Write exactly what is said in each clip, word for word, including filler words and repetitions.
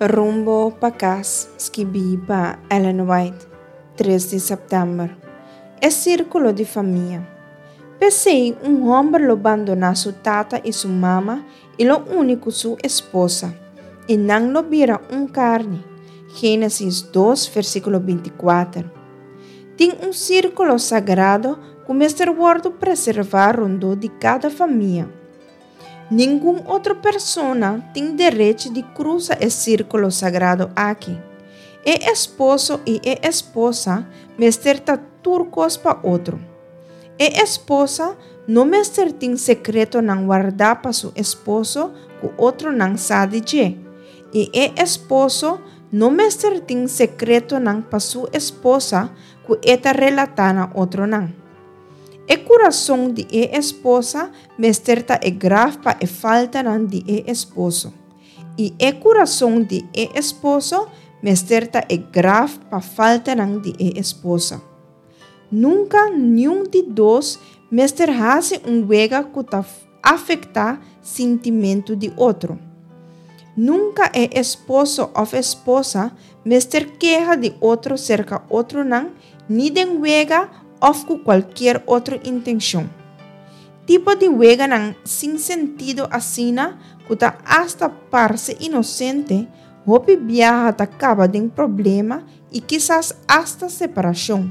Rumbo para casa, escrevi para Ellen White, três de setembro. É círculo de família. Pensei um homem lo abandonar sua tata e sua mama e lo único sua esposa, e não lo vira um carne. Gênesis dois, versículo vinte e quatro. Tem um círculo sagrado que o mestre guarda preservar rondo de cada família. Nenhuma outra pessoa tem direito de cruzar esse círculo sagrado aqui. É esposo e é esposa mestre tá turcos para outro. É esposa não mestre tem secreto não guardar para seu esposo que outro não sabe de. E é esposo não mestre tem secreto não para sua esposa que eta relatar a outro não. E coração de e esposa mesterta é grave para a falta de e esposo. E e coração de e esposo mesterta é grave para a falta de e esposa. Nunca nenhum de dois mester hace um wega que ta afeta sentimento de outro. Nunca é esposo ou esposa mester queja de outro cerca outro não, ni de wega ou com qualquer outra intenção. Tipo de wega não sem sentido assina que ta hasta parece inocente, hope viaja ta acaba de um problema e quizás hasta separação.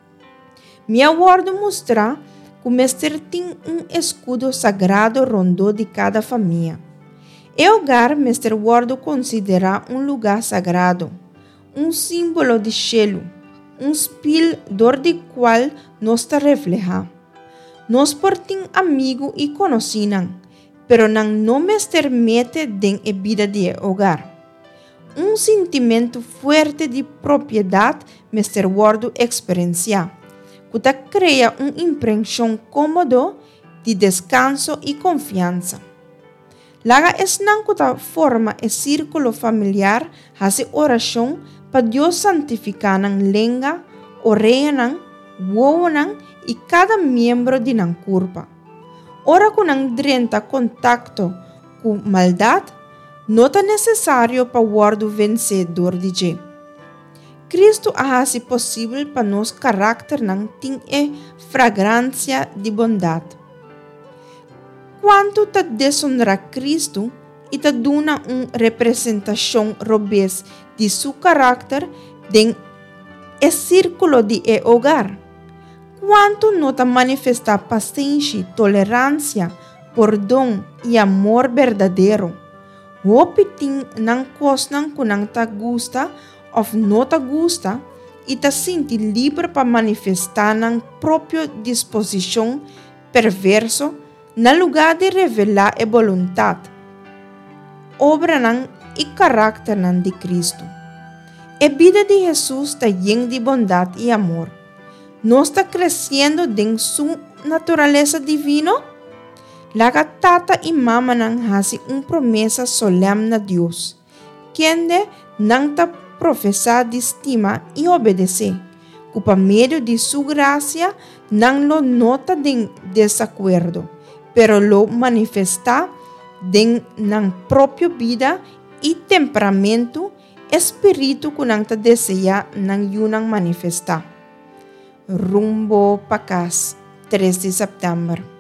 Me aguardo mostrar que o mestre tem um escudo sagrado rondo de cada família. E o lugar mestre guardo considera um lugar sagrado, um símbolo de cielo, um espelho dor de qual nos está refleja. Nós portem amigo e conheciam, pero não não mestre mete den a vida de hogar. Um sentimento forte de propriedade mestre guardo experiencia, que te cria uma impressão cômoda de descanso e confiança. Laga es não que te forma o círculo familiar hace oração para Deus santificar nang lenga, oreia nang, wowo nang, e cada membro de nang curva. Ora com nang drenta contacto com maldade, não é necessário para guardar vencedor de je. Cristo hace possível para nos carácter nang ting e fragrância de bondade. Quanto te deshonra Cristo e te dona uma representação robês de seu carácter den e círculo de e hogar. Quanto não te manifesta paciência, tolerância, perdão e amor verdadeiro. Hope ting nang kos nang kunang te gusta ou não te gusta e te sente livre para manifestar nang própria disposição perverso na lugar de revelar a vontade, obra nang e carácter nang de Cristo. A vida de Jesus está llena de bondade e amor. Nós está crescendo em sua natureza divina. Laga tata e mama nang hasi uma promessa solene a Deus, quem nang ta professar de estima e obedecer, que por meio de sua graça nang lo nota de desacordo, pero lo manifesta den nang própria vida e temperamento, espírito que nang ta deseja nang yunang manifestar. Rumbo para casa, três de setembro.